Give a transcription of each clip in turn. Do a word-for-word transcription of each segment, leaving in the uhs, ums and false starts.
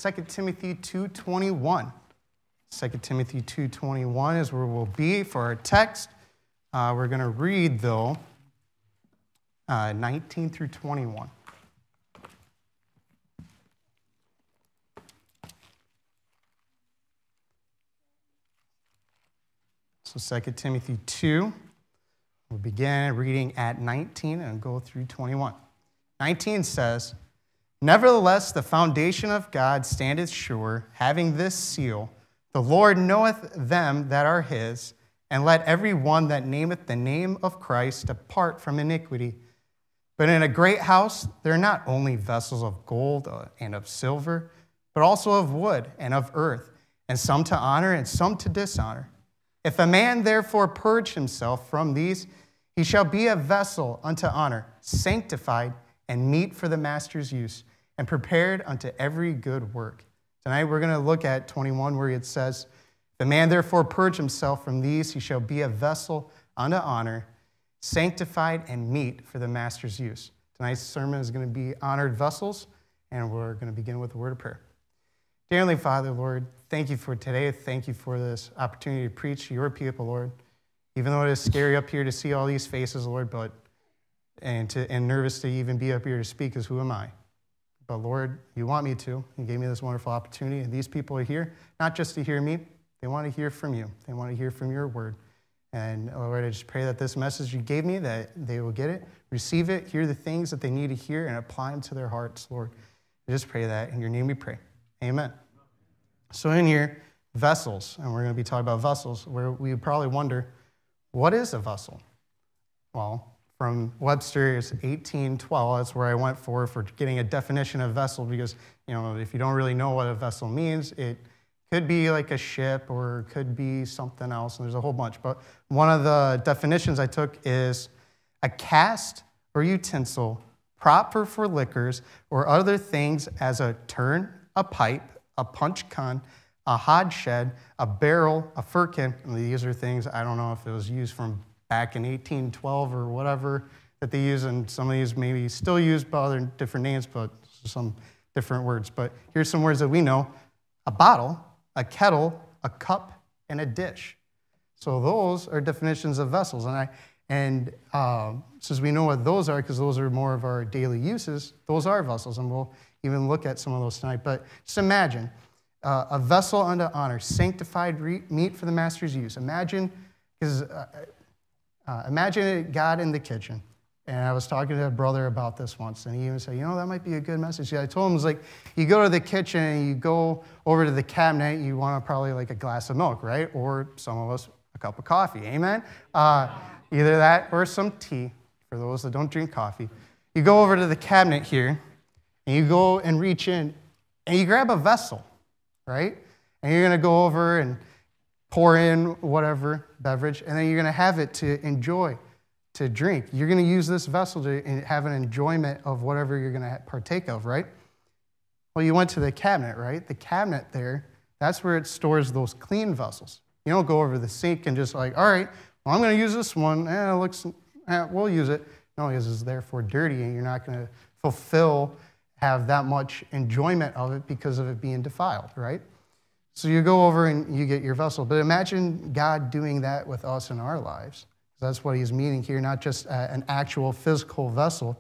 Second Timothy two twenty-one. Second Timothy two twenty-one is where we'll be for our text. Uh, we're going to read, though, uh, nineteen through twenty-one. So Second Timothy two, we'll begin reading at nineteen and go through twenty-one. nineteen says, "Nevertheless, the foundation of God standeth sure, having this seal, the Lord knoweth them that are his, and let every one that nameth the name of Christ depart from iniquity. But in a great house there are not only vessels of gold and of silver, but also of wood and of earth, and some to honor and some to dishonor. If a man therefore purge himself from these, he shall be a vessel unto honor, sanctified and meet for the master's use, and prepared unto every good work." Tonight we're going to look at twenty-one, where it says, "If a man therefore purge himself from these, he shall be a vessel unto honor, sanctified and meet for the master's use." Tonight's sermon is going to be honored vessels, and we're going to begin with a word of prayer. Dear Heavenly Father, Lord, thank you for today. Thank you for this opportunity to preach to your people, Lord. Even though it is scary up here to see all these faces, Lord, but and to and nervous to even be up here to speak, because who am I? But Lord, you want me to. You gave me this wonderful opportunity, and these people are here not just to hear me. They want to hear from you. They want to hear from your word. And Lord, I just pray that this message you gave me, that they will get it, receive it, hear the things that they need to hear, and apply them to their hearts, Lord. I just pray that. In your name we pray. Amen. So in here, vessels, and we're going to be talking about vessels, where we probably wonder, what is a vessel? Well, from Webster's eighteen twelve, that's where I went for, for getting a definition of vessel, because, you know, if you don't really know what a vessel means, it could be like a ship or it could be something else, and there's a whole bunch. But one of the definitions I took is a cask or utensil proper for liquors or other things, as a turn, a pipe, a punch can, a hogshead, a barrel, a firkin. And these are things, I don't know if it was used from back in eighteen twelve or whatever that they use, and some of these maybe still used by other different names, but some different words. But here's some words that we know: a bottle, a kettle, a cup, and a dish. So those are definitions of vessels. And I and um, since we know what those are, because those are more of our daily uses, those are vessels, and we'll even look at some of those tonight. But just imagine uh, a vessel unto honor, sanctified re- meat for the master's use. Imagine, because uh, uh, imagine God in the kitchen. And I was talking to a brother about this once, and he even said, you know, that might be a good message. Yeah, I told him, it was like, you go to the kitchen and you go over to the cabinet, you want probably like a glass of milk, right? Or some of us, a cup of coffee, amen? Uh, either that or some tea, for those that don't drink coffee. You go over to the cabinet here, and you go and reach in, and you grab a vessel, right? And you're going to go over and pour in whatever beverage, and then you're going to have it to enjoy, to drink. You're going to use this vessel to have an enjoyment of whatever you're going to partake of, right? Well, you went to the cabinet, right? The cabinet there, that's where it stores those clean vessels. You don't go over to the sink and just like, all right, well, I'm going to use this one. Eh, it looks, eh, we'll use it. No, because it's therefore dirty, and you're not going to fulfill, have that much enjoyment of it because of it being defiled, right? So you go over and you get your vessel. But imagine God doing that with us in our lives. That's what he's meaning here, not just an actual physical vessel,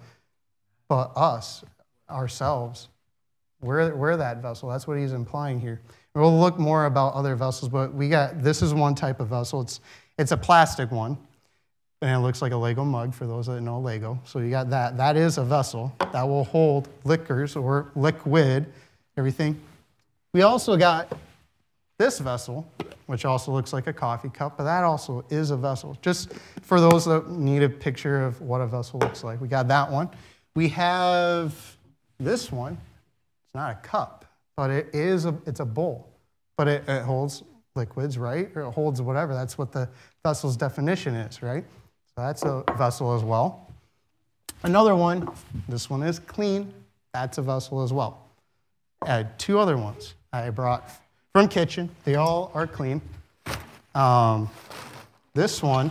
but us, ourselves. We're, we're that vessel. That's what he's implying here. And we'll look more about other vessels, but we got, this is one type of vessel. It's, it's a plastic one, and it looks like a Lego mug for those that know Lego. So you got that. That is a vessel that will hold liquors or liquid, everything. We also got this vessel, which also looks like a coffee cup, but that also is a vessel. Just for those that need a picture of what a vessel looks like. We got that one. We have this one. It's not a cup, but it is a, it's a bowl. But it, it holds liquids, right? Or it holds whatever. That's what the vessel's definition is, right? So that's a vessel as well. Another one, this one is clean. That's a vessel as well. I had two other ones I brought from kitchen. They all are clean. Um, this one,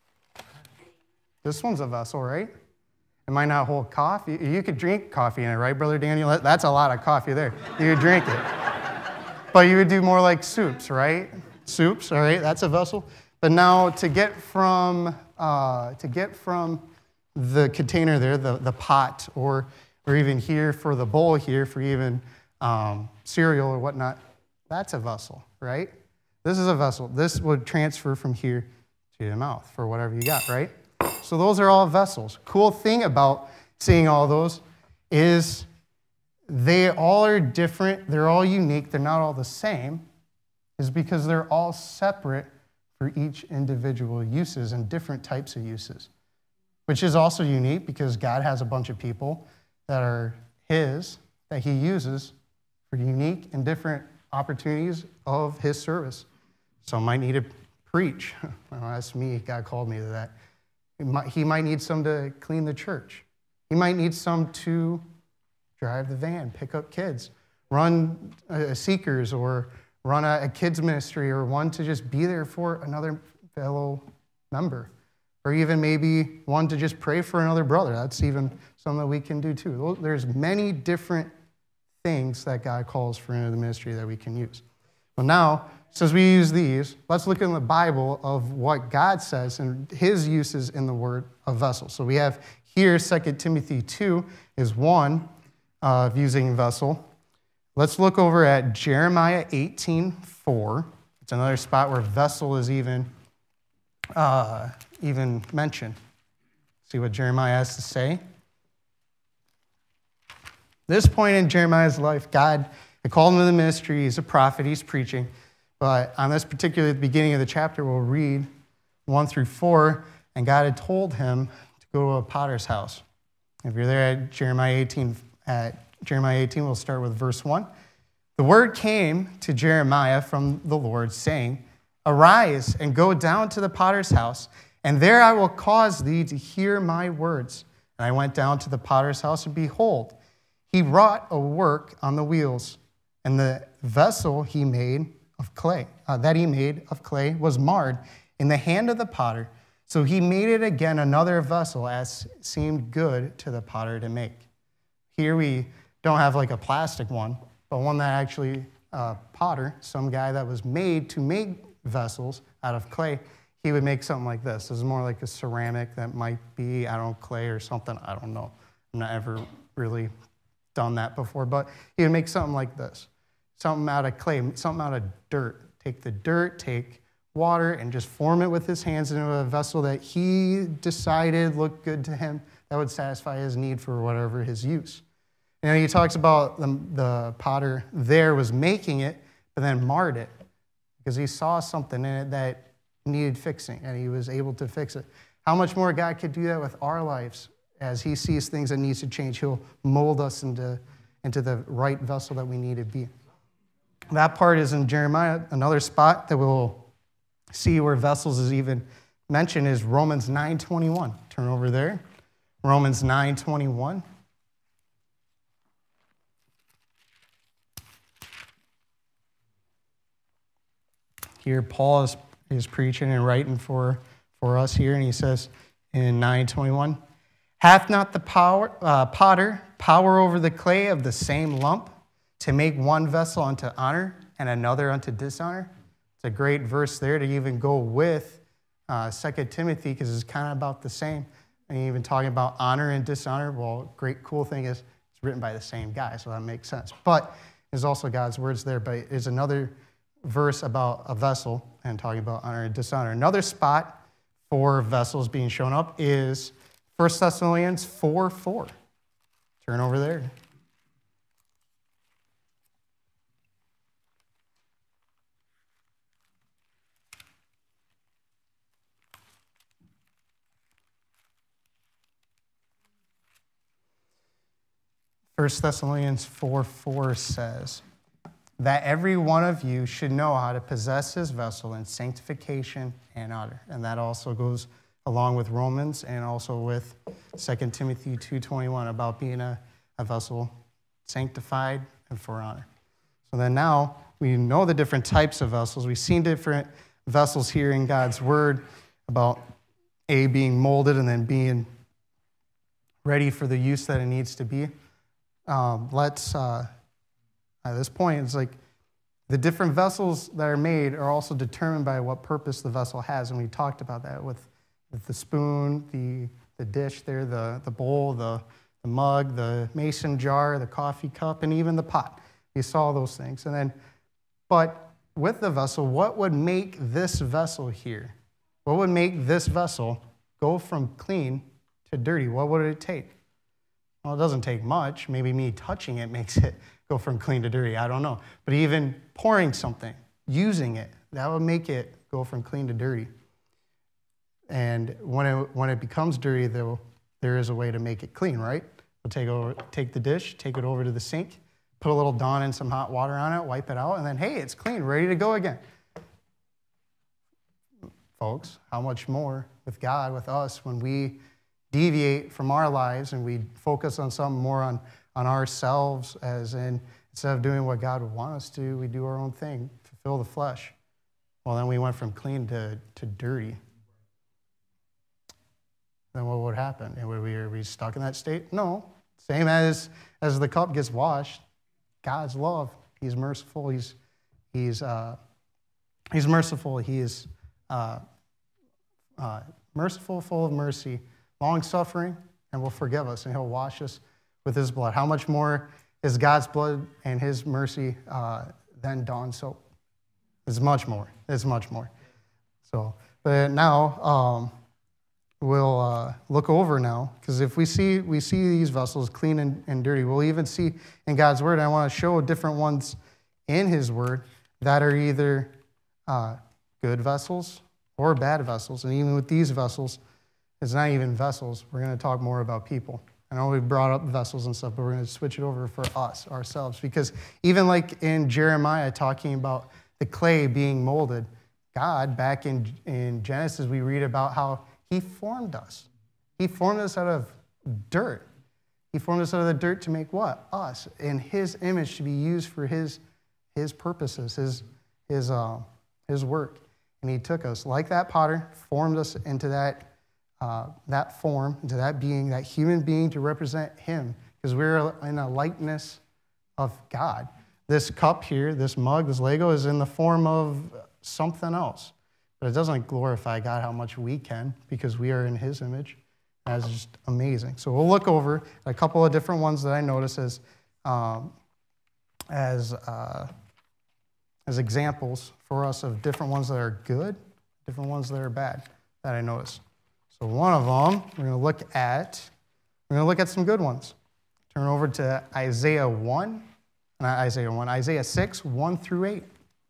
this one's a vessel, right? It might not hold coffee. You could drink coffee in it, right, Brother Daniel? That's a lot of coffee there. You could drink it. But you would do more like soups, right? Soups, all right, that's a vessel. But now to get from uh, to get from the container there, the, the pot, or or even here for the bowl here for even um, cereal or whatnot, that's a vessel, right? This is a vessel. This would transfer from here to your mouth for whatever you got, right? So those are all vessels. Cool thing about seeing all those is they all are different. They're all unique. They're not all the same, is because they're all separate for each individual uses and different types of uses, which is also unique because God has a bunch of people that are his, that he uses for unique and different opportunities of his service. Some might need to preach. Well, that's me. God called me to that. He might, he might need some to clean the church. He might need some to drive the van, pick up kids, run uh, seekers, or run a, a kids ministry, or one to just be there for another fellow member, or even maybe one to just pray for another brother. That's even something that we can do too. There's many different things that God calls for into the ministry that we can use. Well, now, since we use these, let's look in the Bible of what God says and his uses in the word of vessel. So we have here, Second Timothy two is one of using vessel. Let's look over at Jeremiah eighteen four. It's another spot where vessel is even, uh, even mentioned. See what Jeremiah has to say. This point in Jeremiah's life, God had called him to the ministry. He's a prophet. He's preaching. But on this particular beginning of the chapter, we'll read one through four, and God had told him to go to a potter's house. If you're there at Jeremiah eighteen, at Jeremiah eighteen, we'll start with verse one. The word came to Jeremiah from the Lord, saying, "Arise and go down to the potter's house, and there I will cause thee to hear my words." And I went down to the potter's house, and behold, he wrought a work on the wheels, and the vessel he made of clay, uh, that he made of clay was marred in the hand of the potter. So he made it again another vessel as seemed good to the potter to make. Here we don't have like a plastic one, but one that actually, uh, potter, some guy that was made to make vessels out of clay, he would make something like this. This is more like a ceramic that might be, I don't know, clay or something. I don't know. I've not ever really done that before, but he would make something like this. Something out of clay, something out of dirt. Take the dirt, take water, and just form it with his hands into a vessel that he decided looked good to him, that would satisfy his need for whatever his use. And he talks about the, the potter there was making it, but then marred it, because he saw something in it that needed fixing, and he was able to fix it. How much more God could do that with our lives? As he sees things that needs to change, he'll mold us into, into the right vessel that we need to be. That part is in Jeremiah. Another spot that we'll see where vessels is even mentioned is Romans nine twenty-one. Turn over there. Romans nine twenty-one. Here Paul is, is preaching and writing for, for us here, and he says in nine twenty-one, "Hath not the power, uh, potter power over the clay of the same lump, to make one vessel unto honor and another unto dishonor?" It's a great verse there to even go with uh, Second Timothy, because it's kind of about the same. And even talking about honor and dishonor, well, great cool thing is it's written by the same guy, so that makes sense. But there's also God's words there, but it's another verse about a vessel and talking about honor and dishonor. Another spot for vessels being shown up is First Thessalonians four four. Turn over there. First Thessalonians four four says that every one of you should know how to possess his vessel in sanctification and honor. And that also goes along with Romans and also with Second Timothy two twenty-one about being a, a vessel sanctified and for honor. So then now we know the different types of vessels. We've seen different vessels here in God's word about A, being molded and then being ready for the use that it needs to be. Um, let's, uh, at this point, it's like The different vessels that are made are also determined by what purpose the vessel has, and we talked about that with, with the spoon, the, the dish there, the, the bowl, the, the mug, the mason jar, the coffee cup, and even the pot. We saw those things. And then, but with the vessel, what would make this vessel here? What would make this vessel go from clean to dirty? What would it take? Well, it doesn't take much. Maybe me touching it makes it go from clean to dirty. I don't know. But even pouring something, using it, that would make it go from clean to dirty. And when it, when it becomes dirty, though, there is a way to make it clean, right? We'll take, over, take the dish, take it over to the sink, put a little Dawn and some hot water on it, wipe it out, and then, hey, it's clean, ready to go again. Folks, how much more with God, with us, when we deviate from our lives and we focus on something more on, on ourselves, as in, instead of doing what God would want us to, we do our own thing, fulfill the flesh. Well, then we went from clean to, to dirty. Then what would happen? And would we, are we stuck in that state? No. Same as, as the cup gets washed. God's love. He's merciful. He's, he's, uh, he's merciful. He is uh, uh, merciful, full of mercy, long-suffering, and will forgive us, and he'll wash us with his blood. How much more is God's blood and his mercy uh, than Dawn soap? It's much more. It's much more. So, but now um, we'll uh, look over now, because if we see we see these vessels clean and, and dirty, we'll even see in God's word. And I want to show different ones in his word that are either uh, good vessels or bad vessels. And even with these vessels, it's not even vessels. We're going to talk more about people. I know we brought up vessels and stuff, but we're going to switch it over for us, ourselves. Because even like in Jeremiah talking about the clay being molded, God, back in, in Genesis, we read about how he formed us. He formed us out of dirt. He formed us out of the dirt to make what? Us. In his image, to be used for his, his purposes, his, his, uh, his work. And he took us, like that potter, formed us into that Uh, that form, to that being, that human being to represent him, because we're in a likeness of God. This cup here, this mug, this Lego is in the form of something else, but it doesn't glorify God how much we can, because we are in his image. That's just amazing. So we'll look over a couple of different ones that I notice as, um, as, uh, as examples for us of different ones that are good, different ones that are bad that I notice. So one of them, we're going to look at, we're going to look at some good ones. Turn over to Isaiah one, not Isaiah one, Isaiah six, one through eight.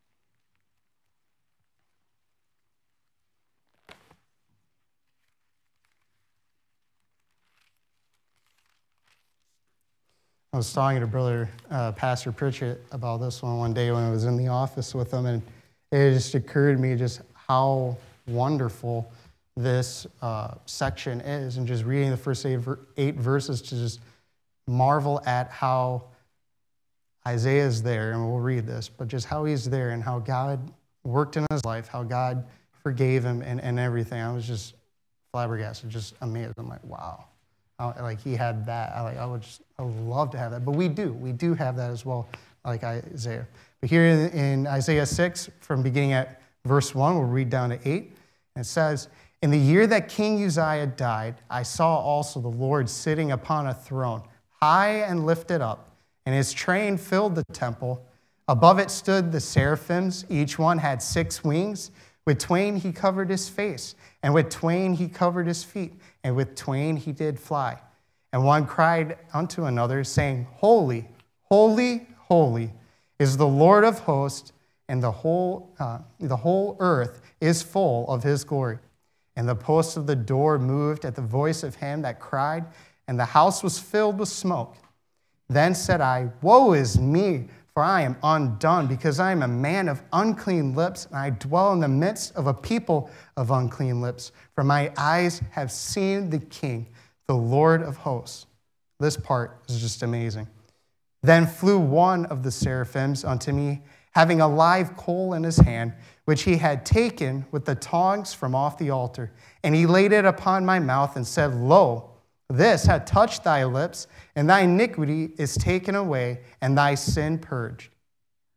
I was talking to brother uh, Pastor Pritchett about this one one day when I was in the office with him, and it just occurred to me just how wonderful this uh, section is, and just reading the first eight, eight verses to just marvel at how Isaiah is there, and we'll read this, but just how he's there and how God worked in his life, how God forgave him and, and everything. I was just flabbergasted, just amazed. I'm like, wow. I, like he had that. I, like, I would just, I would love to have that. But we do. We do have that as well, like Isaiah. But here in, in Isaiah six, from beginning at verse one, we'll read down to eight. And it says, "In the year that King Uzziah died, I saw also the Lord sitting upon a throne, high and lifted up, and his train filled the temple. Above it stood the seraphims. Each one had six wings. With twain he covered his face, and with twain he covered his feet, and with twain he did fly. And one cried unto another, saying, Holy, holy, holy is the Lord of hosts, and the whole, uh, the whole earth is full of his glory. And the posts of the door moved at the voice of him that cried, and the house was filled with smoke. Then said I, Woe is me, for I am undone, because I am a man of unclean lips, and I dwell in the midst of a people of unclean lips. For my eyes have seen the King, the Lord of hosts." This part is just amazing. "Then flew one of the seraphims unto me, having a live coal in his hand, which he had taken with the tongs from off the altar. And he laid it upon my mouth and said, Lo, this hath touched thy lips, and thy iniquity is taken away, and thy sin purged.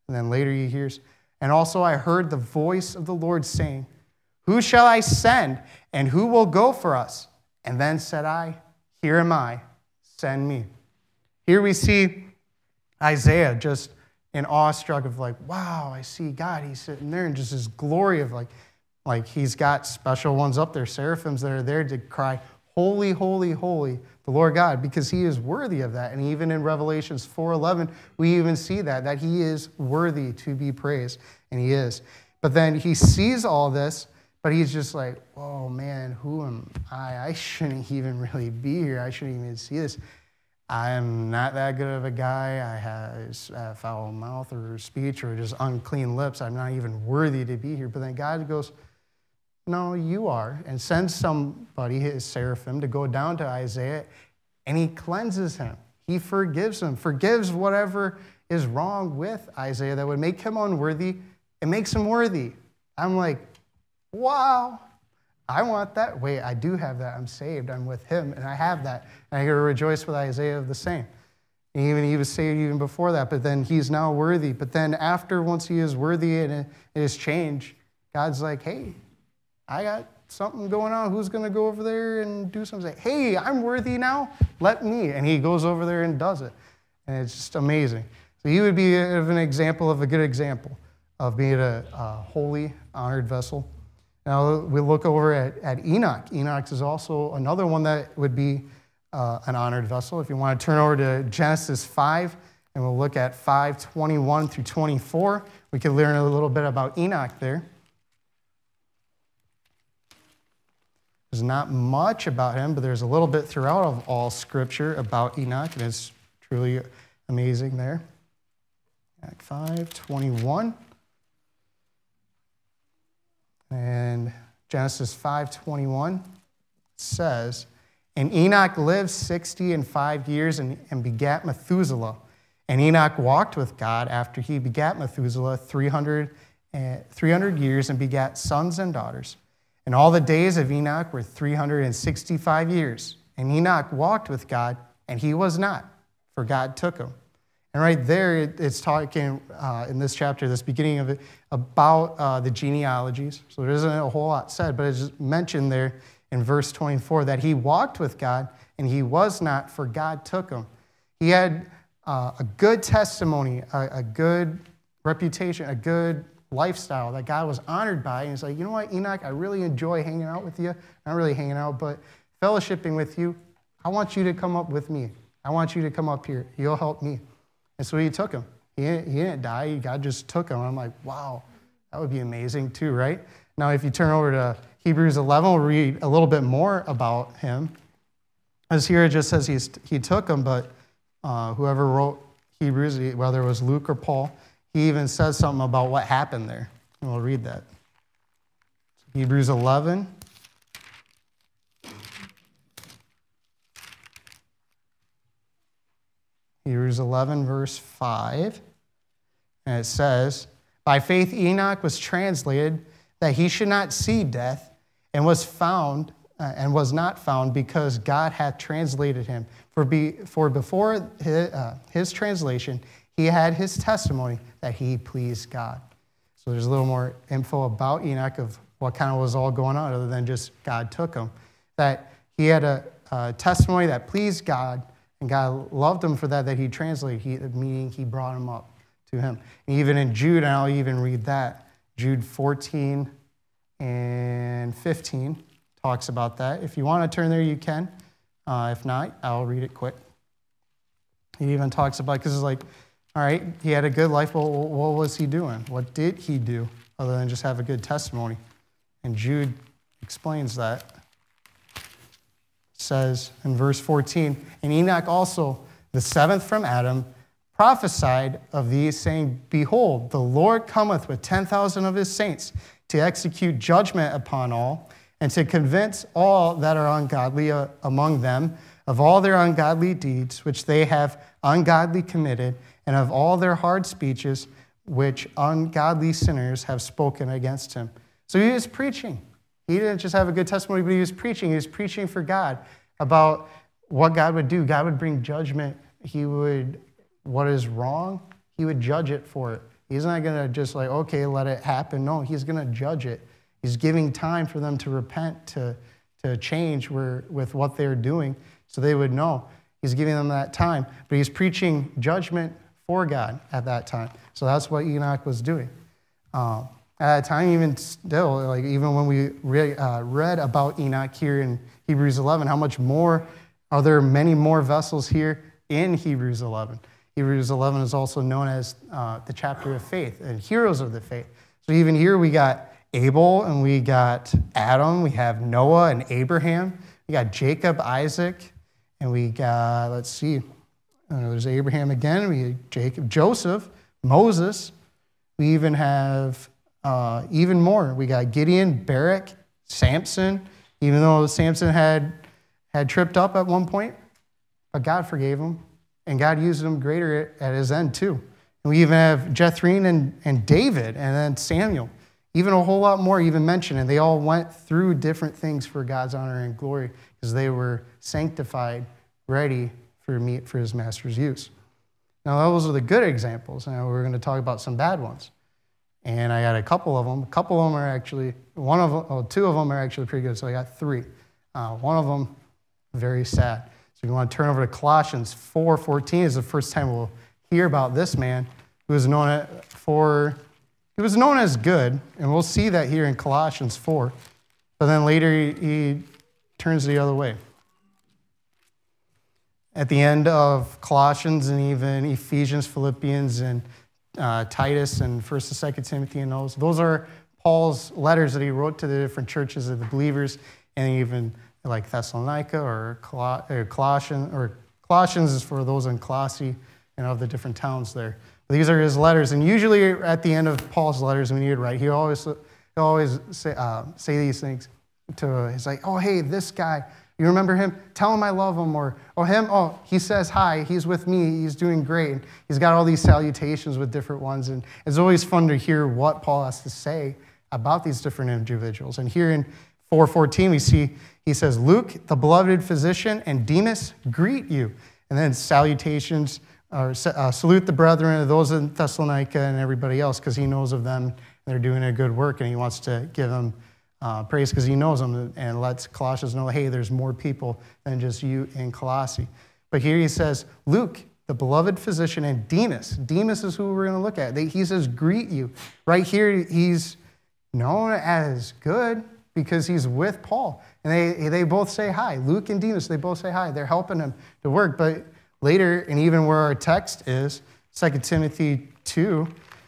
And then later he hears, and also I heard the voice of the Lord saying, who shall I send, and who will go for us? And then said I, here am I, send me. Here we see Isaiah just in awestruck of like, wow, I see God. He's sitting there in just his glory of like, like he's got special ones up there, seraphims that are there to cry, holy, holy, holy, the Lord God, because he is worthy of that. And even in Revelations four eleven, we even see that, that he is worthy to be praised, and he is. But then he sees all this, but he's just like, oh man, who am I? I shouldn't even really be here. I shouldn't even see this. I'm not that good of a guy. I have a foul mouth or speech or just unclean lips. I'm not even worthy to be here. But then God goes, no, you are, and sends somebody, his seraphim, to go down to Isaiah, and he cleanses him. He forgives him, forgives whatever is wrong with Isaiah that would make him unworthy. It makes him worthy. I'm like, wow, I want that. Wait, I do have that. I'm saved. I'm with him, and I have that. And I get to rejoice with Isaiah of the same. And even he was saved even before that, but then he's now worthy. But then after, once he is worthy and it is changed, God's like, hey, I got something going on. Who's going to go over there and do something? Like, hey, I'm worthy now. Let me. And he goes over there and does it. And it's just amazing. So he would be an example of a good example of being a, a holy, honored vessel. Now we look over at, at Enoch. Enoch is also another one that would be uh, an honored vessel. If you want to turn over to Genesis five, and we'll look at five twenty-one through twenty-four, we can learn a little bit about Enoch there. There's not much about him, but there's a little bit throughout of all Scripture about Enoch, and it's truly amazing there. Enoch five twenty-one. And Genesis five twenty-one says, and Enoch lived sixty and five years and, and begat Methuselah. And Enoch walked with God after he begat Methuselah three hundred, uh, three hundred years and begat sons and daughters. And all the days of Enoch were three hundred sixty-five years. And Enoch walked with God, and he was not, for God took him. And right there, it's talking uh, in this chapter, this beginning of it, about uh, the genealogies. So there isn't a whole lot said, but it's mentioned there in verse twenty-four that he walked with God, and he was not, for God took him. He had uh, a good testimony, a, a good reputation, a good lifestyle that God was honored by. And he's like, you know what, Enoch, I really enjoy hanging out with you. Not really hanging out, but fellowshipping with you. I want you to come up with me. I want you to come up here. You'll help me. And so he took him. He didn't, he didn't die. God just took him. I'm like, wow, that would be amazing too, right? Now, if you turn over to Hebrews eleven, we'll read a little bit more about him. As here it just says he's, he took him, but uh, whoever wrote Hebrews, whether it was Luke or Paul, he even says something about what happened there. And we'll read that. Hebrews eleven. Hebrews eleven, verse five. And it says, by faith Enoch was translated that he should not see death, and was found, uh, and was not found, because God hath translated him. For, be, for before his, uh, his translation, he had his testimony that he pleased God. So there's a little more info about Enoch of what kind of was all going on, other than just God took him. That he had a, a testimony that pleased God, and God loved him for that, that he translated, he, meaning he brought him up to him. And even in Jude, and I'll even read that, Jude fourteen and fifteen talks about that. If you want to turn there, you can. Uh, if not, I'll read it quick. He even talks about, because it's like, all right, he had a good life, but what was he doing? What did he do other than just have a good testimony? And Jude explains that. It says in verse fourteen, and Enoch also, the seventh from Adam, prophesied of these, saying, behold, the Lord cometh with ten thousand of his saints to execute judgment upon all, and to convince all that are ungodly among them of all their ungodly deeds which they have ungodly committed, and of all their hard speeches which ungodly sinners have spoken against him. So he was preaching. He didn't just have a good testimony, but he was preaching. He was preaching for God about what God would do. God would bring judgment. He would, what is wrong, he would judge it for it. He's not going to just like, okay, let it happen. No, he's going to judge it. He's giving time for them to repent, to, to change where, with what they're doing so they would know. He's giving them that time. But he's preaching judgment for God at that time. So that's what Enoch was doing. Um, at that time, even still, like even when we re, uh, read about Enoch here in Hebrews eleven, how much more, are there many more vessels here in Hebrews eleven? Hebrews eleven is also known as uh, the chapter of faith and heroes of the faith. So even here we got Abel and we got Adam, we have Noah and Abraham, we got Jacob, Isaac, and we got, let's see, uh, there's Abraham again, we have Jacob, Joseph, Moses. We even have uh, even more. We got Gideon, Barak, Samson, even though Samson had, had tripped up at one point, but God forgave him. And God used him greater at his end, too. And we even have Jethrine and, and David, and then Samuel. Even a whole lot more even mentioned. And they all went through different things for God's honor and glory because they were sanctified, ready for meat for his master's use. Now, those are the good examples. Now, we're going to talk about some bad ones. And I got a couple of them. A couple of them are actually, one of them, oh, two of them are actually pretty good. So I got three. Uh, one of them, very sad. If you want to turn over to Colossians four fourteen, is the first time we'll hear about this man who was known for, he was known as good, and we'll see that here in Colossians four. But then later he, he turns the other way. At the end of Colossians and even Ephesians, Philippians, and uh, Titus, and First and Second Timothy, and those, those are Paul's letters that he wrote to the different churches of the believers, and even like Thessalonica or, Col- or Colossians, or Colossians is for those in Colossae and of the different towns there. But these are his letters, and usually at the end of Paul's letters, when he would write, he always he always say uh, say these things to. He's like, "Oh, hey, this guy, you remember him? Tell him I love him." Or, "Oh, him, oh, he says hi. He's with me. He's doing great." And he's got all these salutations with different ones, and it's always fun to hear what Paul has to say about these different individuals. And here in four fourteen, we see. He says, "Luke, the beloved physician, and Demas greet you." And then salutations, or uh, salute the brethren of those in Thessalonica and everybody else, because he knows of them. And they're doing a good work, and he wants to give them uh, praise because he knows them and lets Colossians know, hey, there's more people than just you in Colossae. But here he says, "Luke, the beloved physician, and Demas." Demas is who we're going to look at. He says, "Greet you." Right here, he's known as good because he's with Paul. And they, they both say hi. Luke and Demas, they both say hi. They're helping him to work. But later, and even where our text is, Second Timothy two,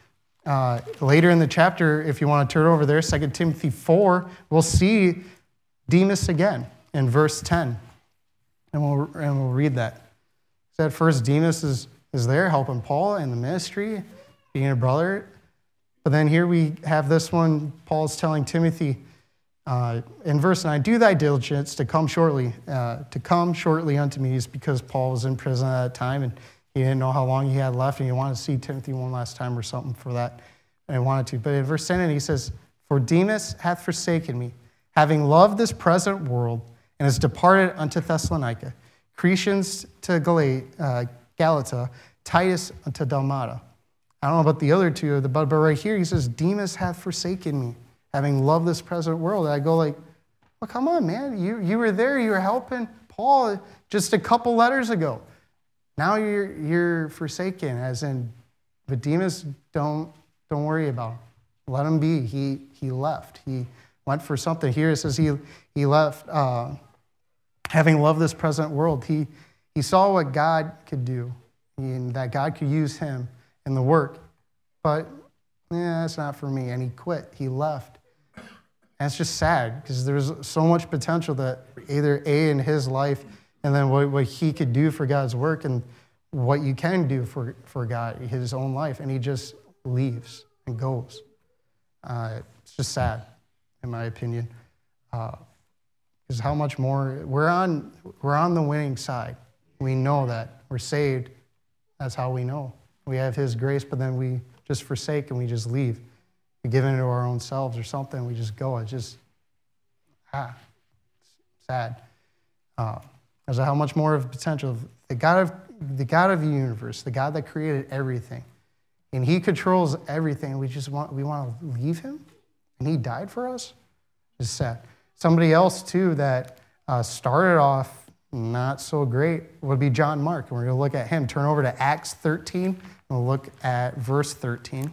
uh, later in the chapter, if you want to turn over there, Second Timothy four, we'll see Demas again in verse ten. And we'll, and we'll read that. So at first, Demas is, is there helping Paul in the ministry, being a brother. But then here we have this one, Paul's telling Timothy, Uh, in verse nine, "Do thy diligence to come shortly, uh, to come shortly unto me," is because Paul was in prison at that time, and he didn't know how long he had left, and he wanted to see Timothy one last time or something for that, and he wanted to. But in verse ten, he says, "For Demas hath forsaken me, having loved this present world, and is departed unto Thessalonica, Crescens to uh, Galata, Titus unto Dalmata." I don't know about the other two, but right here he says, "Demas hath forsaken me, having loved this present world." And I go like, well, come on, man. You, you were there. You were helping Paul just a couple letters ago. Now you're, you're forsaken, as in, but Demas, don't, don't worry about him. Let him be. He, he left. He went for something. Here it says he, he left, uh, having loved this present world. He, he saw what God could do and that God could use him in the work. But, yeah, that's not for me. And he quit. He left. And it's just sad because there's so much potential that either A, in his life, and then what, what he could do for God's work and what you can do for, for God, his own life. And he just leaves and goes. Uh, it's just sad, in my opinion. Because uh, how much more, we're on, we're on the winning side. We know that. We're saved. That's how we know. We have his grace, but then we just forsake and we just leave. We give into our own selves or something. We just go. It's just, ah, it's sad. Uh, there's how much more of potential. The God of the God of the universe, the God that created everything, and he controls everything. We just want, we want to leave him, and he died for us. It's sad. Somebody else, too, that uh, started off not so great would be John Mark. And we're going to look at him. Turn over to Acts thirteen, and we'll look at verse thirteen.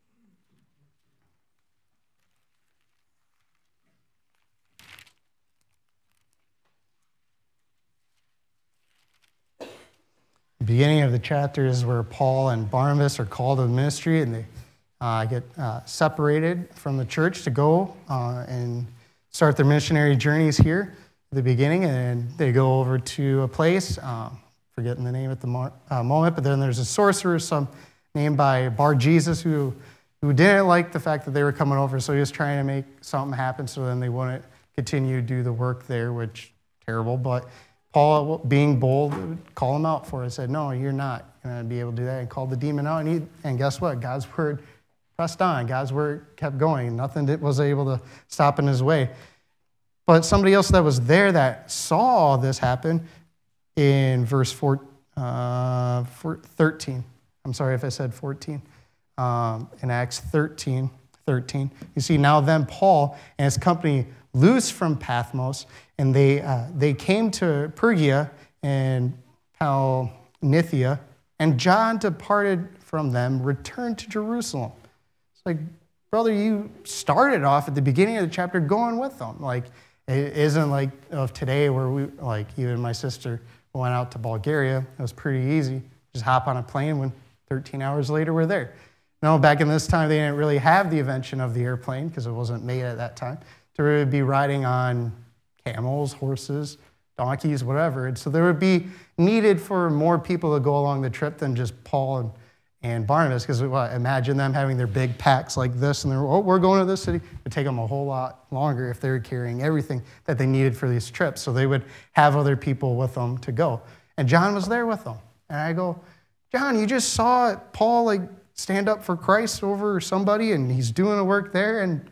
The beginning of the chapter is where Paul and Barnabas are called to the ministry, and they uh, get uh, separated from the church to go uh, and start their missionary journeys here at the beginning, and they go over to a place, uh, forgetting the name at the mo- uh, moment, but then there's a sorcerer, some named by Bar Jesus, who, who didn't like the fact that they were coming over, so he was trying to make something happen so then they wouldn't continue to do the work there, which, terrible, but Paul, being bold, would call him out for it. Said, no, you're not going to be able to do that. And called the demon out. And, he, and guess what? God's word pressed on. God's word kept going. Nothing was able to stop in his way. But somebody else that was there that saw this happen in verse four, uh, thirteen. I'm sorry if I said fourteen. Um, in Acts thirteen, thirteen. You see, now then Paul and his company loose from Paphos, and they uh, they came to Pergia and Palnithia, and John departed from them, returned to Jerusalem. It's like, brother, you started off at the beginning of the chapter going with them. Like, it isn't like of today where we, like, even my sister went out to Bulgaria. It was pretty easy. Just hop on a plane, when thirteen hours later we're there. No, back in this time, they didn't really have the invention of the airplane because it wasn't made at that time. To really be riding on camels, horses, donkeys, whatever. And so there would be needed for more people to go along the trip than just Paul and, and Barnabas, because well, imagine them having their big packs like this, and they're, oh, we're going to this city. It would take them a whole lot longer if they were carrying everything that they needed for these trips. So they would have other people with them to go. And John was there with them. And I go, John, you just saw Paul like stand up for Christ over somebody, and he's doing the work there, and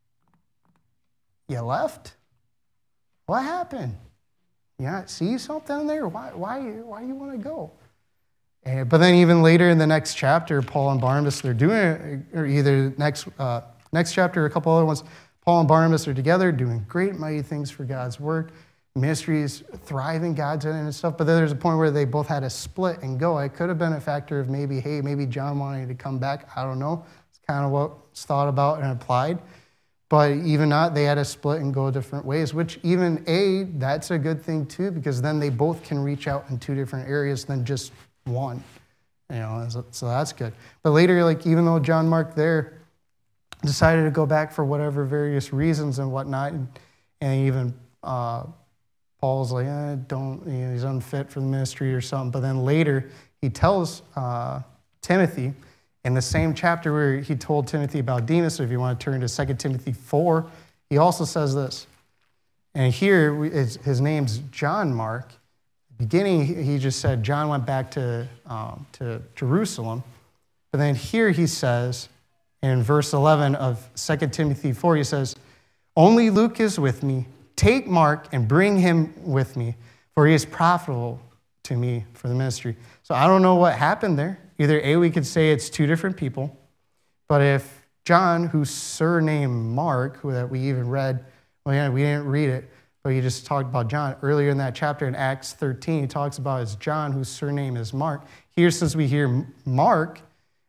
you left? What happened? You not see something there? Why, why, why you want to go? And, but then even later in the next chapter, Paul and Barnabas, they're doing it, or either next, uh, next chapter or a couple other ones, Paul and Barnabas are together doing great, mighty things for God's work. Ministry is thriving, God's in it and stuff. But then there's a point where they both had to split and go. It could have been a factor of maybe, hey, maybe John wanted to come back. I don't know. It's kind of what's thought about and applied. But even not, they had to split and go different ways, which even A, that's a good thing too, because then they both can reach out in two different areas than just one. You know, so that's good. But later, like even though John Mark there decided to go back for whatever various reasons and whatnot, and, and even uh, Paul's like, eh, don't, you know, he's unfit for the ministry or something. But then later, he tells uh, Timothy, in the same chapter where he told Timothy about Demas, so if you want to turn to Second Timothy four, he also says this. And here, his name's John Mark. At the beginning, he just said John went back to, um, to Jerusalem. But then here he says, in verse eleven of Second Timothy four, he says, only Luke is with me. Take Mark and bring him with me, for he is profitable to me for the ministry. So I don't know what happened there. Either A, we could say it's two different people, but if John, whose surname Mark, who that we even read, well, yeah, we didn't read it, but he just talked about John. Earlier in that chapter in Acts thirteen, he talks about it's John, whose surname is Mark. Here, since we hear Mark,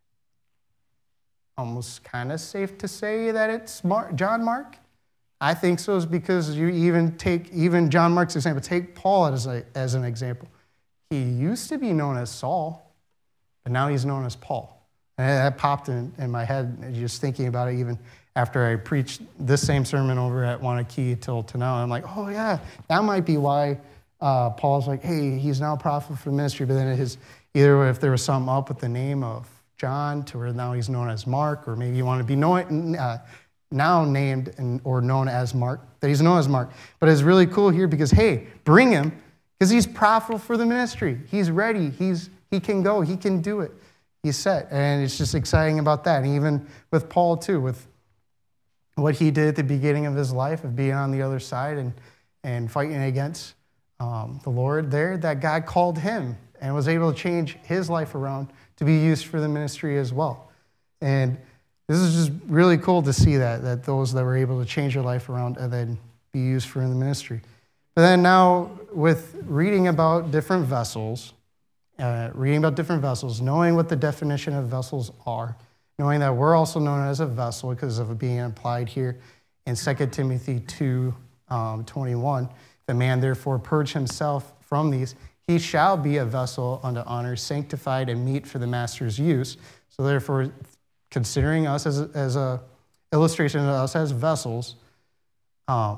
almost kind of safe to say that it's Mark, John Mark. I think so, is because you even take, even John Mark's example, take Paul as, a, as an example. He used to be known as Saul, but now he's known as Paul. And that popped in, in my head just thinking about it even after I preached this same sermon over at Wanakee till to now. I'm like, oh yeah, that might be why uh, Paul's like, hey, he's now a prophet for the ministry. But then his, either if there was something up with the name of John to where now he's known as Mark, or maybe you want to be known, uh, now named and, or known as Mark, that he's known as Mark. But it's really cool here because, hey, bring him because he's profitable for the ministry. He's ready. He's He can go. He can do it. He's set. And it's just exciting about that. And even with Paul, too, with what he did at the beginning of his life of being on the other side and, and fighting against um, the Lord there, that God called him and was able to change his life around to be used for the ministry as well. And this is just really cool to see that, that those that were able to change their life around and then be used for in the ministry. But then now with reading about different vessels, uh, reading about different vessels, knowing what the definition of vessels are, knowing that we're also known as a vessel because of it being applied here in Second Timothy two, um, twenty-one, the man therefore purge himself from these, he shall be a vessel unto honor, sanctified and meet for the master's use. So therefore, considering us as a, as a illustration of us as vessels, um,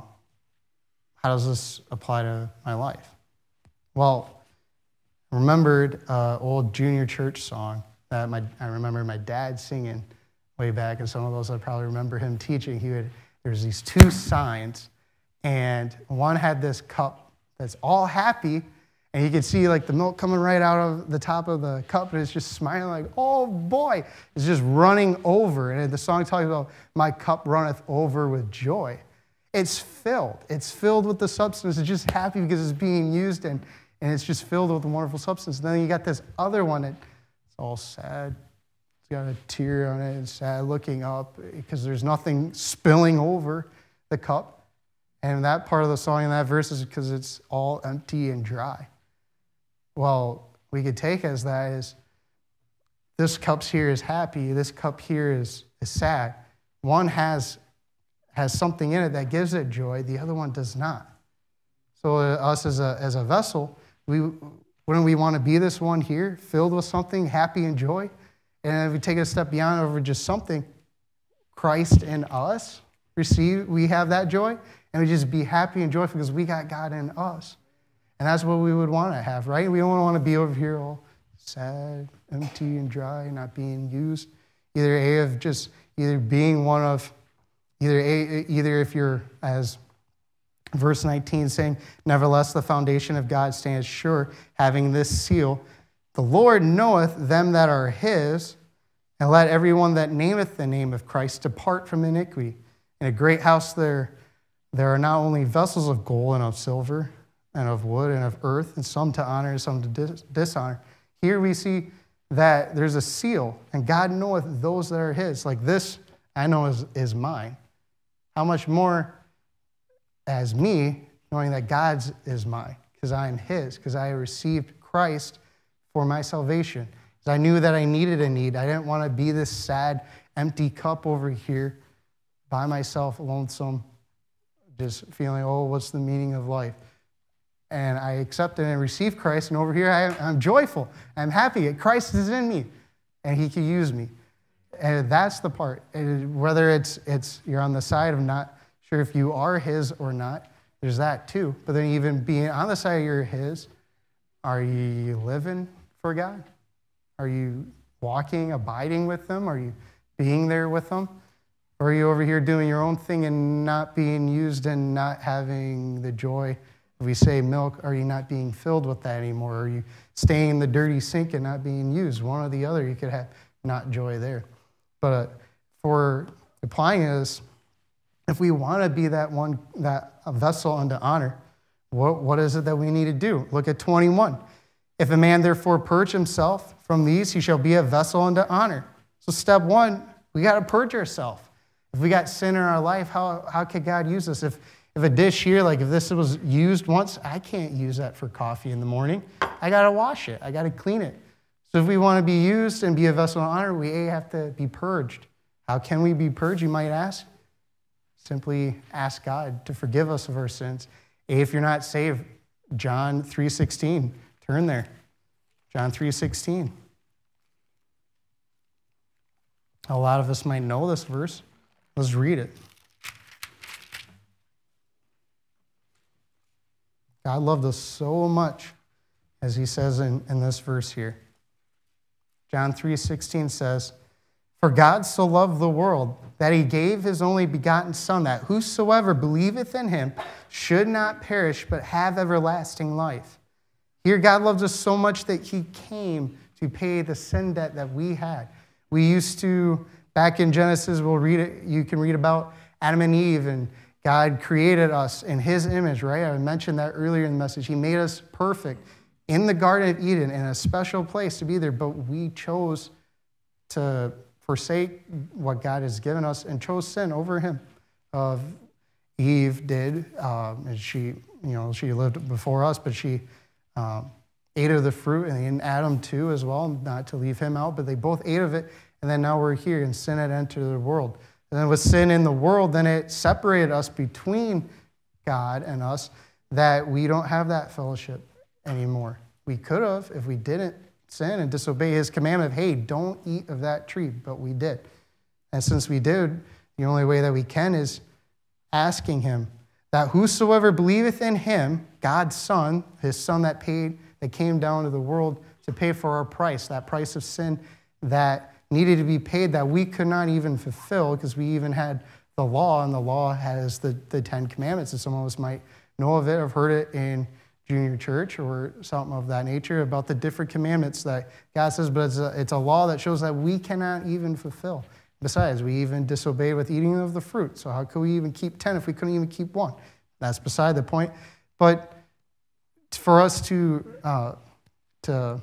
how does this apply to my life? Well, I remembered an old junior church song that my, I remember my dad singing way back, and some of those I probably remember him teaching. He would, there's these two signs, and one had this cup that's all happy, and you could see like the milk coming right out of the top of the cup, and it's just smiling like, oh boy, it's just running over. And the song talks about, my cup runneth over with joy. It's filled. It's filled with the substance. It's just happy because it's being used, and, and it's just filled with a wonderful substance. And then you got this other one that it's all sad. It's got a tear on it. It's sad looking up because there's nothing spilling over the cup. And that part of the song in that verse is because it's all empty and dry. Well, we could take as that is this cup here is happy, this cup here is, is sad. One has, has something in it that gives it joy, the other one does not. So uh, us as a, as a vessel, we, wouldn't we want to be this one here, filled with something, happy and joy? And if we take it a step beyond over just something, Christ in us, receive, we have that joy, and we just be happy and joyful because we got God in us. And that's what we would want to have, right? We don't want to be over here all sad, empty, and dry, not being used. Either A, of just either being one of, either A, either if you're, as verse nineteen saying, nevertheless the foundation of God stands sure, having this seal, the Lord knoweth them that are his, and let everyone that nameth the name of Christ depart from iniquity. In a great house there, there are not only vessels of gold and of silver, and of wood and of earth, and some to honor and some to dis- dishonor. Here we see that there's a seal, and God knoweth those that are his. Like this, I know is, is mine. How much more as me, knowing that God's is mine, because I am his, because I received Christ for my salvation. Because I knew that I needed a need. I didn't want to be this sad, empty cup over here by myself, lonesome, just feeling, oh, what's the meaning of life? And I accepted and received Christ, and over here I, I'm joyful. I'm happy. Christ is in me, and he can use me. And that's the part. And whether it's it's you're on the side of not sure if you are his or not, there's that too. But then even being on the side of you're his, are you living for God? Are you walking, abiding with them? Are you being there with them? Or are you over here doing your own thing and not being used and not having the joy? If we say milk, are you not being filled with that anymore? Are you staying in the dirty sink and not being used? One or the other, you could have not joy there. But uh, for applying this, if we want to be that one, that a vessel unto honor, what, what is it that we need to do? Look at twenty-one. If a man therefore purge himself from these, he shall be a vessel unto honor. So step one, we got to purge ourselves. If we got sin in our life, how, how could God use us? If If a dish here, like if this was used once, I can't use that for coffee in the morning. I got to wash it. I got to clean it. So if we want to be used and be a vessel of honor, we A, have to be purged. How can we be purged, you might ask? Simply ask God to forgive us of our sins. A, if you're not saved, John three sixteen. Turn there. John three sixteen. A lot of us might know this verse. Let's read it. God loved us so much, as he says in, in this verse here. John three sixteen says, for God so loved the world that he gave his only begotten Son, that whosoever believeth in him should not perish, but have everlasting life. Here God loves us so much that he came to pay the sin debt that we had. We used to, back in Genesis, we'll read it, you can read about Adam and Eve, and God created us in his image, right? I mentioned that earlier in the message. He made us perfect in the Garden of Eden in a special place to be there, but we chose to forsake what God has given us and chose sin over him. Uh, Eve did, um, and she, you know, she lived before us, but she um, ate of the fruit, and Adam too as well, not to leave him out, but they both ate of it, and then now we're here, and sin had entered the world. And then with sin in the world, then it separated us between God and us, that we don't have that fellowship anymore. We could have if we didn't sin and disobey his commandment of, hey, don't eat of that tree, but we did. And since we did, the only way that we can is asking him that whosoever believeth in him, God's son, his son that paid, that came down to the world to pay for our price, that price of sin that needed to be paid that we could not even fulfill because we even had the law, and the law has the, the Ten Commandments, and some of us might know of it, have heard it in junior church or something of that nature about the different commandments that God says, but it's a, it's a law that shows that we cannot even fulfill. Besides, we even disobey with eating of the fruit. So how could we even keep ten if we couldn't even keep one? That's beside the point. But for us to, uh, to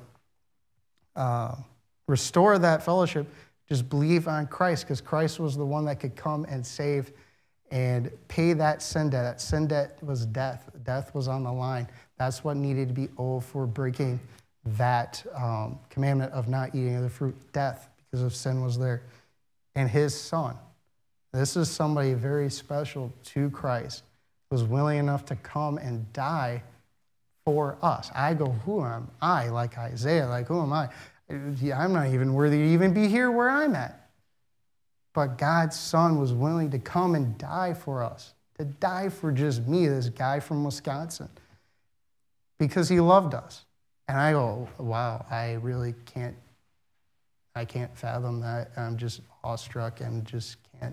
uh, restore that fellowship, just believe on Christ, because Christ was the one that could come and save and pay that sin debt. That sin debt was death. Death was on the line. That's what needed to be owed for breaking that um, commandment of not eating of the fruit. Death, because of sin was there. And his son, this is somebody very special to Christ, was willing enough to come and die for us. I go, who am I? Like Isaiah, like who am I? I'm not even worthy to even be here where I'm at. But God's son was willing to come and die for us, to die for just me, this guy from Wisconsin, because he loved us. And I go, wow, I really can't, I can't fathom that. I'm just awestruck and just can't,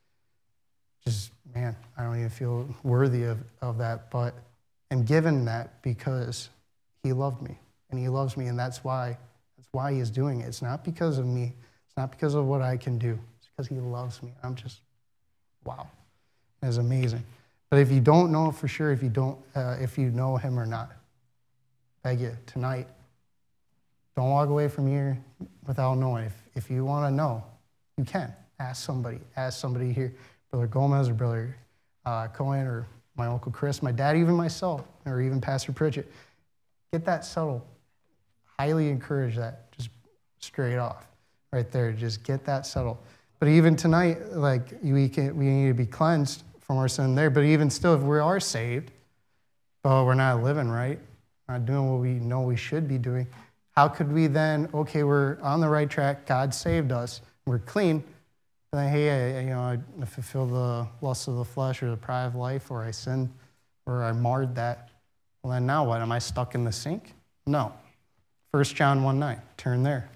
just, man, I don't even feel worthy of, of that. But I'm given that because he loved me, and he loves me, and that's why, that's why he is doing it. It's not because of me. It's not because of what I can do. Because he loves me. I'm just, wow. It's amazing. But if you don't know for sure, if you don't, uh, if you know him or not, beg you, tonight, don't walk away from here without knowing. If, if you want to know, you can. Ask somebody. Ask somebody here, Brother Gomez or Brother uh, Cohen or my Uncle Chris, my dad, even myself, or even Pastor Pritchett. Get that settled. Highly encourage that, just straight off, right there. Just get that settled. But even tonight, like we can, we need to be cleansed from our sin there. But even still, if we are saved, but we're not living right, not doing what we know we should be doing, how could we then, okay, we're on the right track, God saved us, we're clean, but then, hey, I, you know, I fulfill the lust of the flesh or the pride of life, or I sinned, or I marred that. Well, then now what? Am I stuck in the sink? No. First John one nine, turn there.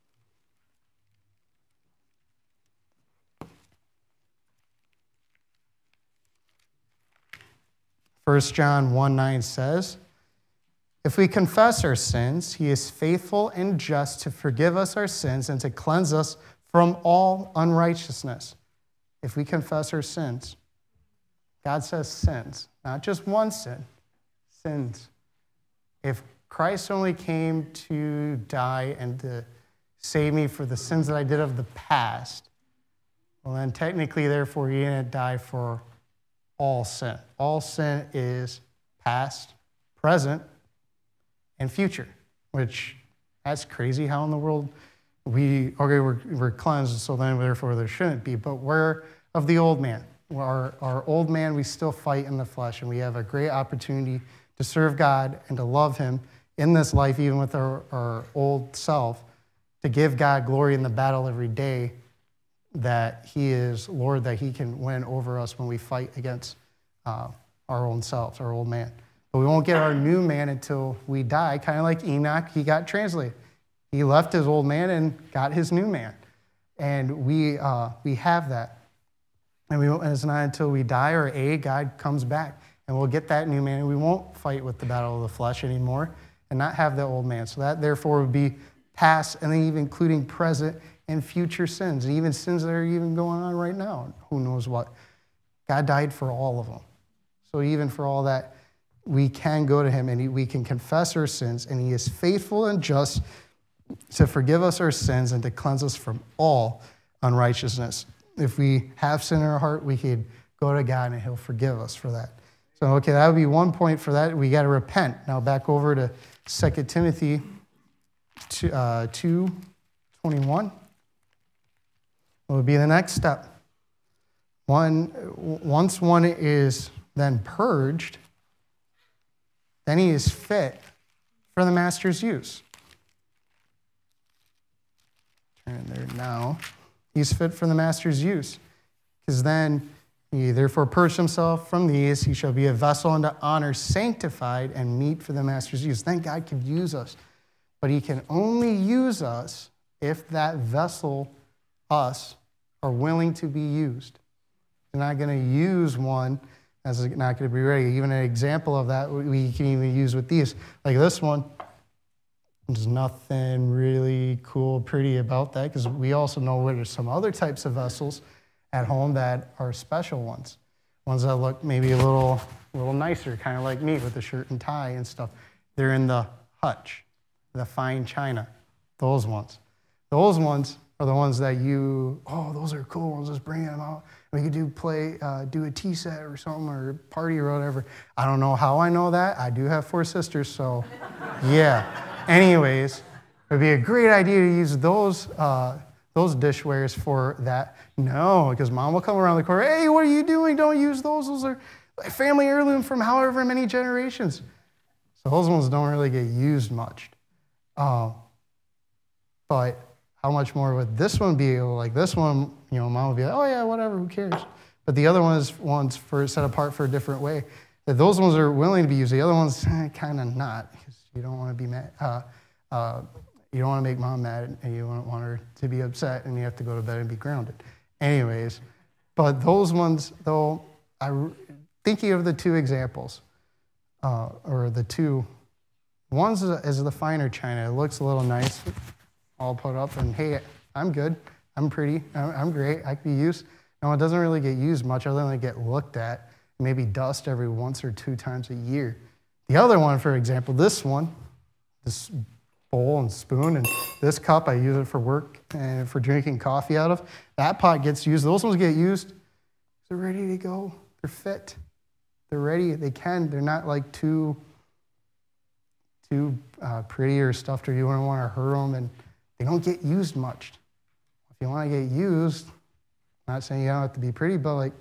First John one nine says, if we confess our sins, he is faithful and just to forgive us our sins and to cleanse us from all unrighteousness. If we confess our sins, God says sins, not just one sin, sins. If Christ only came to die and to save me for the sins that I did of the past, well then technically, therefore, he didn't die for all sin. All sin is past, present, and future, which that's crazy how in the world we, okay, we're, we're cleansed, so then therefore there shouldn't be, but we're of the old man. Our, our old man, we still fight in the flesh, and we have a great opportunity to serve God and to love him in this life, even with our, our old self, to give God glory in the battle every day, that he is Lord, that he can win over us when we fight against uh, our own selves, our old man. But we won't get our new man until we die, kind of like Enoch. He got translated. He left his old man and got his new man. And we uh, we have that. And, we, and it's not until we die or A, God comes back. And we'll get that new man. And we won't fight with the battle of the flesh anymore and not have the old man. So that, therefore, would be past and then even including present and future sins, and even sins that are even going on right now. Who knows what? God died for all of them. So even for all that, we can go to him and he, we can confess our sins, and he is faithful and just to forgive us our sins and to cleanse us from all unrighteousness. If we have sin in our heart, we can go to God and he'll forgive us for that. So, okay, that would be one point for that. We got to repent. Now back over to Second Timothy two twenty-one. What would be the next step? One, once one is then purged, then he is fit for the master's use. Turn in there now. He's fit for the master's use. Because then he therefore purged himself from these. He shall be a vessel unto honor, sanctified and meet for the master's use. Then God can use us. But he can only use us if that vessel, us, are willing to be used. They're not going to use one that's not going to be ready. Even an example of that we can even use with these. Like this one, there's nothing really cool, pretty about that, because we also know there's some other types of vessels at home that are special ones. Ones that look maybe a little, a little nicer, kind of like me with the shirt and tie and stuff. They're in the hutch, the fine china, those ones. Those ones are the ones that you, oh, those are cool, we'll just bring them out. We could do play, uh, do a tea set or something, or party or whatever. I don't know how I know that. I do have four sisters, so yeah. Anyways, it would be a great idea to use those uh, those dishwares for that. No, because mom will come around the corner, hey, what are you doing? Don't use those. Those are family heirloom from however many generations. So those ones don't really get used much. Uh, but how much more would this one be? Like this one, you know, mom would be like, oh yeah, whatever, who cares? But the other one's ones for set apart for a different way. That those ones are willing to be used. The other ones, eh, kind of not, because you don't want to be mad. Uh, uh, you don't want to make mom mad, and you don't want her to be upset, and you have to go to bed and be grounded. Anyways, but those ones, though, I thinking of the two examples, uh, or the two, one's is the finer china. It looks a little nice, all put up, and hey, I'm good, I'm pretty, I'm, I'm great, I can be used. No, it doesn't really get used much other than get looked at, maybe dust every once or two times a year. The other one, for example, this one, this bowl and spoon, and this cup, I use it for work and for drinking coffee out of. That pot gets used. Those ones get used. They're ready to go. They're fit. They're ready. They can. They're not like too, too uh, pretty or stuffed, or you wouldn't want to hurt them, and they don't get used much. If you want to get used, I'm not saying you don't have to be pretty, but like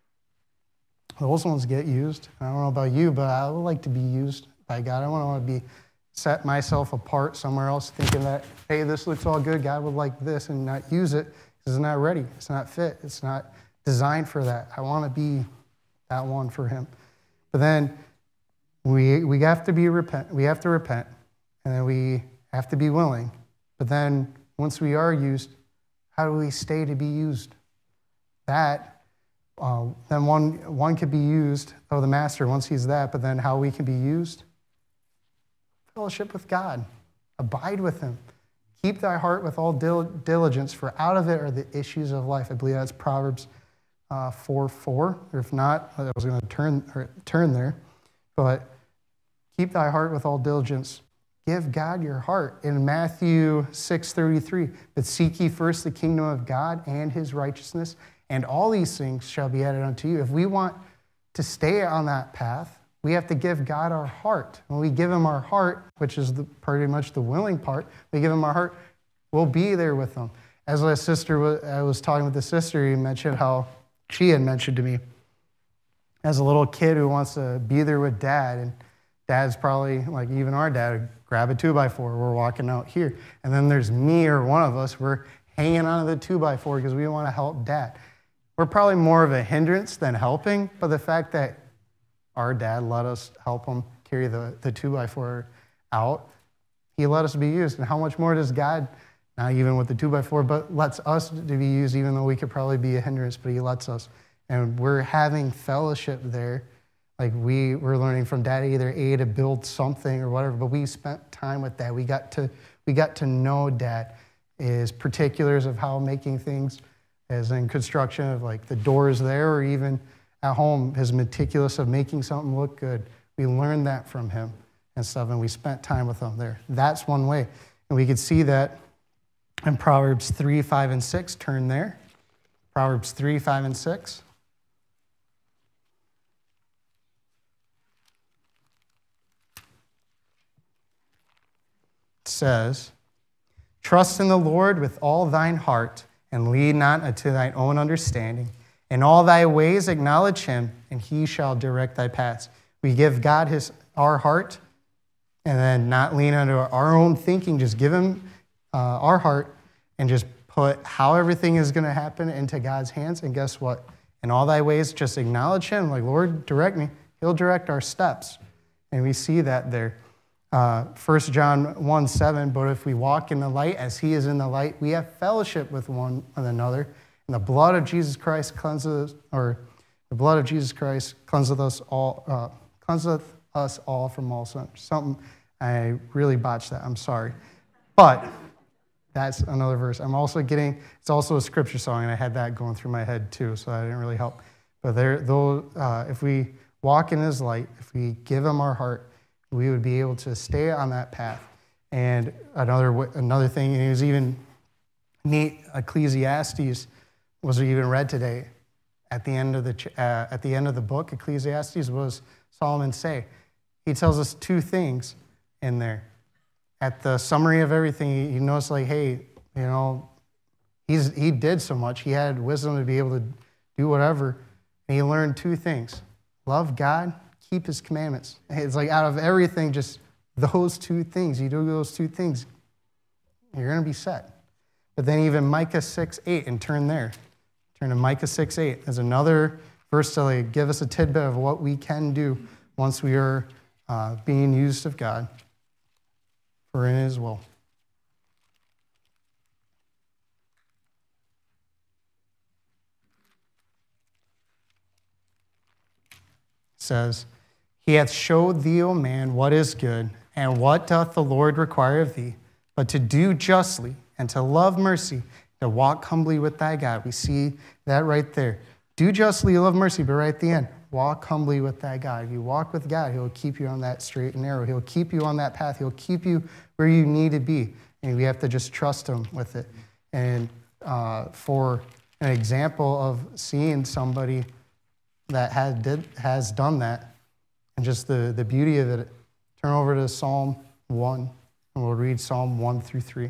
those ones get used. I don't know about you, but I would like to be used by God. I don't want to be set myself apart somewhere else thinking that, hey, this looks all good, God would like this, and not use it because it's not ready, it's not fit, it's not designed for that. I want to be that one for him. But then we we have to be repent, we have to repent, and then we have to be willing. But then once we are used, how do we stay to be used? That, uh, then one one could be used, oh, the master, once he's that, but then how we can be used? Fellowship with God. Abide with him. Keep thy heart with all dil- diligence, for out of it are the issues of life. I believe that's Proverbs uh, four four. Or if not, I was going to turn or turn there. But keep thy heart with all diligence. Give God your heart. In Matthew six thirty-three, but seek ye first the kingdom of God and his righteousness, and all these things shall be added unto you. If we want to stay on that path, we have to give God our heart. When we give him our heart, which is the, pretty much the willing part, we give him our heart, we'll be there with him. As my sister, I was talking with the sister, he mentioned how she had mentioned to me, as a little kid who wants to be there with dad, and dad's probably, like even our dad, grab a two by four, we're walking out here. And then there's me or one of us, we're hanging onto the two by four because we want to help dad. We're probably more of a hindrance than helping, but the fact that our dad let us help him carry the, the two by four out, he let us be used. And how much more does God, not even with the two by four, but lets us to be used, even though we could probably be a hindrance, but he lets us. And we're having fellowship there. Like we were learning from dad either A, to build something or whatever, but we spent time with dad. We got to, we got to know dad, his particulars of how making things, as in construction of like the doors there, or even at home, his meticulous of making something look good. We learned that from him and stuff, and we spent time with him there. That's one way. And we could see that in Proverbs three, five, and six. Turn there. Proverbs three, five, and six. It says, trust in the Lord with all thine heart, and lean not unto thine own understanding. In all thy ways acknowledge him, and he shall direct thy paths. We give God his our heart, and then not lean unto our own thinking. Just give him uh, our heart, and just put how everything is going to happen into God's hands. And guess what? In all thy ways, just acknowledge him. Like, Lord, direct me. He'll direct our steps. And we see that there. Uh, First John one, seven, but if we walk in the light as he is in the light, we have fellowship with one another. And the blood of Jesus Christ cleanses, or the blood of Jesus Christ cleanseth us all, uh, cleanseth us all from all sin. Something, I really botched that. I'm sorry. But that's another verse. I'm also getting, it's also a scripture song, and I had that going through my head too, so that didn't really help. But there, though, uh, if we walk in his light, if we give him our heart, we would be able to stay on that path. And another another thing, and it was even neat, Ecclesiastes was even read today. At the end of the uh, at the end of the book, Ecclesiastes, what does Solomon say? He tells us two things in there. At the summary of everything, you notice like, hey, you know, he's he did so much. He had wisdom to be able to do whatever. And he learned two things: love God, keep his commandments. It's like out of everything, just those two things. You do those two things, you're going to be set. But then even Micah six, eight, and turn there. Turn to Micah six, eight. There's another verse to like give us a tidbit of what we can do once we are uh, being used of God for in his will. It says, he hath showed thee, O man, what is good, and what doth the Lord require of thee, but to do justly, and to love mercy, to walk humbly with thy God. We see that right there. Do justly, love mercy, but right at the end, walk humbly with thy God. If you walk with God, he'll keep you on that straight and narrow. He'll keep you on that path. He'll keep you where you need to be, and we have to just trust him with it. And uh, for an example of seeing somebody that had, did, has done that, and just the, the beauty of it, turn over to Psalm one, and we'll read Psalm one through three.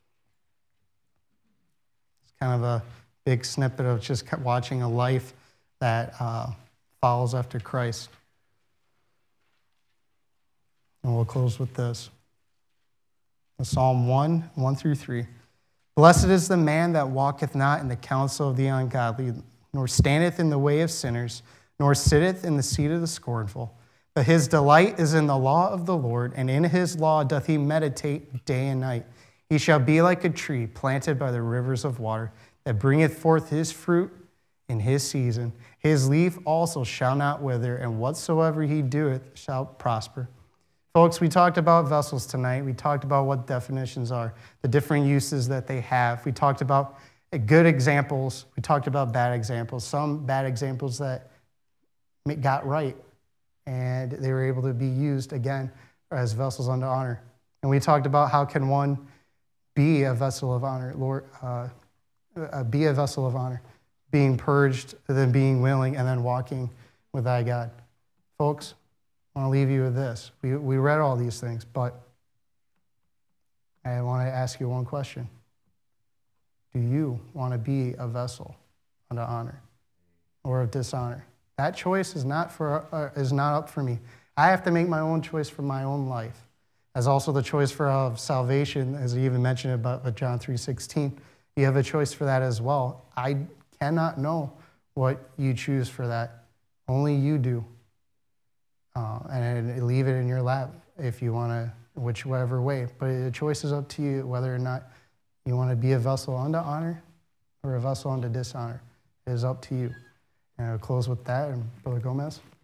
It's kind of a big snippet of just watching a life that uh, follows after Christ. And we'll close with this. Psalm one, one through three. Blessed is the man that walketh not in the counsel of the ungodly, nor standeth in the way of sinners, nor sitteth in the seat of the scornful. But his delight is in the law of the Lord, and in his law doth he meditate day and night. He shall be like a tree planted by the rivers of water, that bringeth forth his fruit in his season. His leaf also shall not wither, and whatsoever he doeth shall prosper. Folks, we talked about vessels tonight. We talked about what definitions are, the different uses that they have. We talked about good examples. We talked about bad examples, some bad examples that got right, and they were able to be used again as vessels unto honor. And we talked about how can one be a vessel of honor, Lord, uh, uh, be a vessel of honor, being purged, then being willing, and then walking with thy God. Folks, I want to leave you with this. We, we read all these things, but I want to ask you one question. Do you want to be a vessel unto honor or of dishonor? That choice is not for uh, is not up for me. I have to make my own choice for my own life. As also the choice for uh, salvation, as he even mentioned about John three sixteen. You have a choice for that as well. I cannot know what you choose for that. Only you do. Uh, and leave it in your lap if you want to, whichever way. But the choice is up to you whether or not you want to be a vessel unto honor or a vessel unto dishonor. It is up to you. And I'll close with that. And Brother Gomez.